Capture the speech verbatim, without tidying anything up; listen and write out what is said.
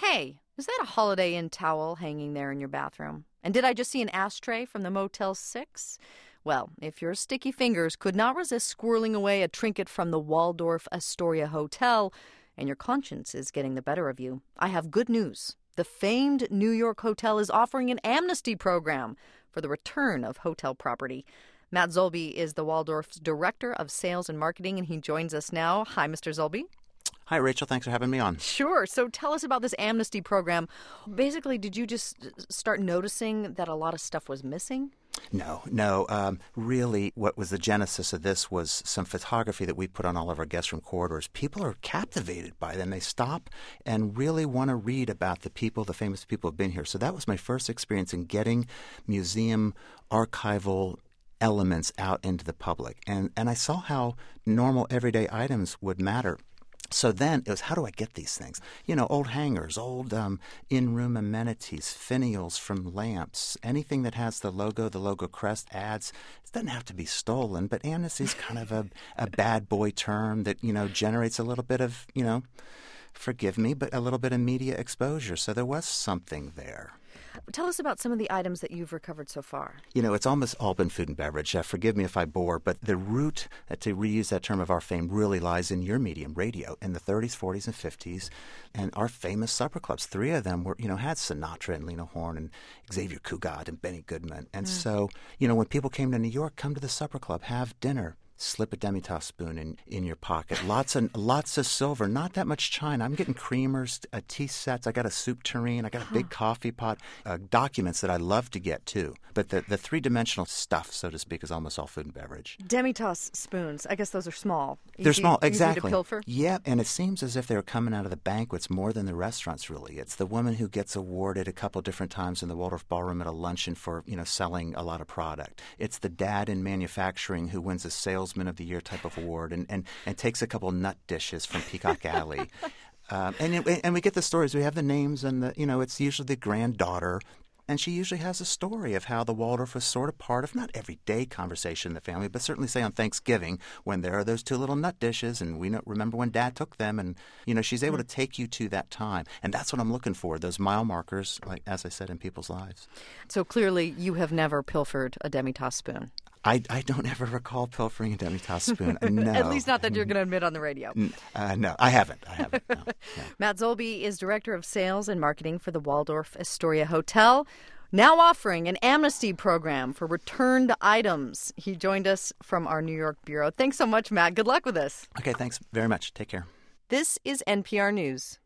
Hey, is that a Holiday Inn towel hanging there in your bathroom? And did I just see an ashtray from the Motel six? Well, if your sticky fingers could not resist squirreling away a trinket from the Waldorf Astoria Hotel, and your conscience is getting the better of you, I have good news. The famed New York hotel is offering an amnesty program for the return of hotel property. Matt Zolby is the Waldorf's Director of Sales and Marketing, and he joins us now. Hi, Mister Zolby. Hi, Rachel. Thanks for having me on. Sure. So tell us about this amnesty program. Basically, did you just start noticing that a lot of stuff was missing? No, no. Um, really, what was the genesis of this was some photography that we put on all of our guest room corridors. People are captivated by them. They stop and really want to read about the people, the famous people who have been here. So that was my first experience in getting museum archival elements out into the public. And, and I saw how normal, everyday items would matter. So then it was, how do I get these things? You know, old hangers, old um, in-room amenities, finials from lamps, anything that has the logo, the logo crest, ads. It doesn't have to be stolen, but amnesty is kind of a, a bad boy term that, you know, generates a little bit of, you know, forgive me, but a little bit of media exposure. So there was something there. Tell us about some of the items that you've recovered so far. You know, it's almost all been food and beverage. Uh, forgive me if I bore, but the root, uh, to reuse that term of our fame, really lies in your medium, radio, in the thirties, forties, and fifties. And our famous supper clubs, three of them were, you know, had Sinatra and Lena Horne and Xavier Cugat and Benny Goodman. And mm. so, you know, when people came to New York, come to the supper club, have dinner. Slip a Demitasse spoon in, in your pocket. Lots of lots of silver, not that much china. I'm getting creamers, uh, tea sets. I got a soup tureen. I got a big coffee pot. Uh, documents that I love to get, too. But the, the three-dimensional stuff, so to speak, is almost all food and beverage. Demitasse spoons. I guess those are small. They're easy, small, exactly. Easy to pilfer? Yeah, and it seems as if they're coming out of the banquets more than the restaurants, really. It's the woman who gets awarded a couple different times in the Waldorf Ballroom at a luncheon for, you know, selling a lot of product. It's the dad in manufacturing who wins a Salesman of the Year type of award and, and, and takes a couple nut dishes from Peacock Alley. um, and and we get the stories. We have the names and, the you know, it's usually the granddaughter. And she usually has a story of how the Waldorf was sort of part of not everyday conversation in the family, but certainly, say, on Thanksgiving when there are those two little nut dishes and we don't remember when Dad took them. And, you know, she's able mm. to take you to that time. And that's what I'm looking for, those mile markers, like as I said, in people's lives. So clearly you have never pilfered a Demitasse spoon. I, I don't ever recall pilfering a Demitasse spoon. No. At least not that you're going to admit on the radio. Uh, no, I haven't. I haven't. No, no. Matt Zolby is Director of Sales and Marketing for the Waldorf Astoria Hotel, now offering an amnesty program for returned items. He joined us from our New York bureau. Thanks so much, Matt. Good luck with this. Okay, thanks very much. Take care. This is N P R News.